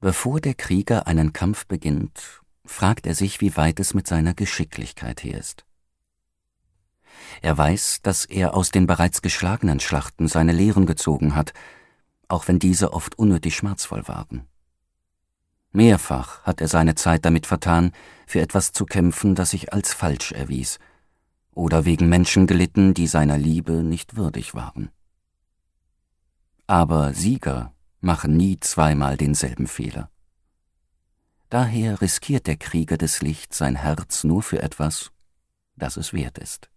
Bevor der Krieger einen Kampf beginnt, fragt er sich, wie weit es mit seiner Geschicklichkeit her ist. Er weiß, dass er aus den bereits geschlagenen Schlachten seine Lehren gezogen hat, auch wenn diese oft unnötig schmerzvoll waren. Mehrfach hat er seine Zeit damit vertan, für etwas zu kämpfen, das sich als falsch erwies, oder wegen Menschen gelitten, die seiner Liebe nicht würdig waren. Aber Sieger machen nie zweimal denselben Fehler. Daher riskiert der Krieger des Lichts sein Herz nur für etwas, das es wert ist.